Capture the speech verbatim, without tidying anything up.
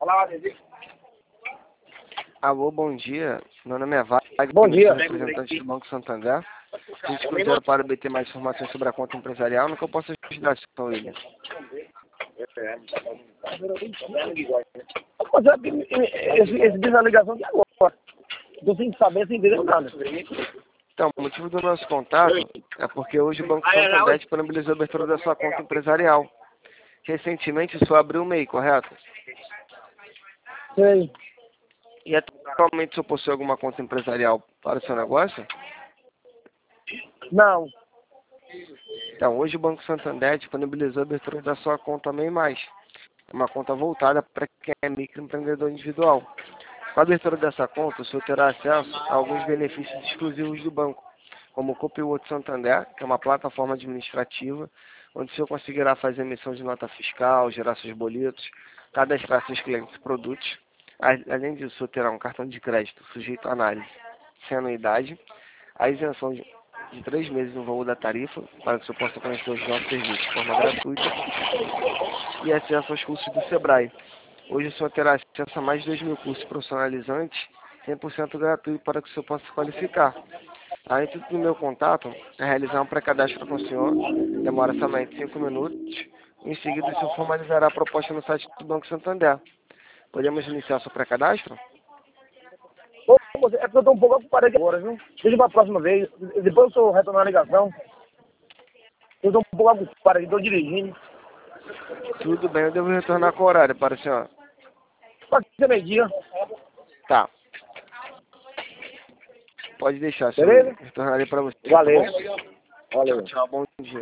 Alô, bom dia. Meu nome é Wagner, Bom dia. sou representante do Banco Santander. A gente Cruzeiro para obter mais informações sobre a conta empresarial. No que eu posso ajudar, senhor William? Mas é, esse, esse diz a ligação de agora. Estou sem saber, sem entender nada. Então, o motivo do nosso contato é porque hoje o Banco Santander disponibilizou a abertura da sua conta empresarial. Recentemente, o senhor abriu o M E I, correto? Sei. E atualmente o senhor possui alguma conta empresarial para o seu negócio? Não. Então, hoje o Banco Santander disponibilizou a abertura da sua conta M E I mais. Uma conta voltada para quem é microempreendedor individual. Com a abertura dessa conta, o senhor terá acesso a alguns benefícios exclusivos do banco, como o Copilot Santander, que é uma plataforma administrativa, onde o senhor conseguirá fazer emissão de nota fiscal, gerar seus boletos, cadastrar seus clientes e produtos. Além disso, o senhor terá um cartão de crédito sujeito à análise, sem anuidade, a isenção de de três meses no valor da tarifa, para que o senhor possa conhecer os nossos serviços de forma gratuita, e acesso aos cursos do Sebrae. Hoje o senhor terá acesso a mais de dois mil cursos profissionalizantes, cem por cento gratuito, para que o senhor possa se qualificar. A intuito do meu contato é realizar um pré-cadastro com o senhor, demora somente cinco minutos, e em seguida o senhor formalizará a proposta no site do Banco Santander. Podemos iniciar seu pré-cadastro? Ô, você, é porque eu estou um pouco ocupado aqui agora, viu? Deixa para a próxima vez. Depois eu sou retornar a ligação. Eu estou um pouco ocupado aqui, estou dirigindo. Tudo bem, eu devo retornar com o horário para o senhor. Pode ser meio-dia. Tá. Pode deixar, senhor. Beleza? Retornarei para você. Valeu. Tá bom? Valeu. Tchau, bom dia.